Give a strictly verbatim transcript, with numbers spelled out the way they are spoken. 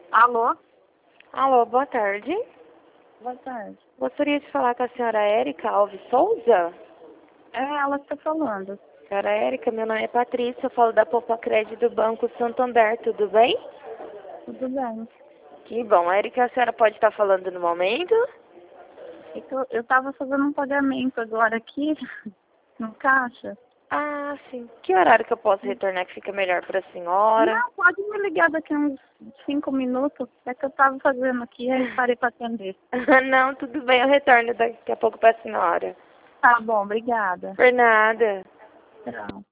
Alô? Alô, boa tarde. Boa tarde. Gostaria de falar com a senhora Érica Alves Souza. É ela que está falando. Senhora Érica, meu nome é Patrícia, eu falo da Poupa Crédito do Banco Santander, tudo bem? Tudo bem. Que bom. Érica, a senhora pode estar falando no momento? É que eu estava fazendo um pagamento agora aqui no caixa. Ah, sim. Que horário que eu posso retornar que fica melhor para a senhora? Não, pode me ligar daqui a uns cinco minutos. É que eu estava fazendo aqui e parei para atender. Não, tudo bem, eu retorno daqui a pouco para a senhora. Tá bom, obrigada. Por nada. Tchau.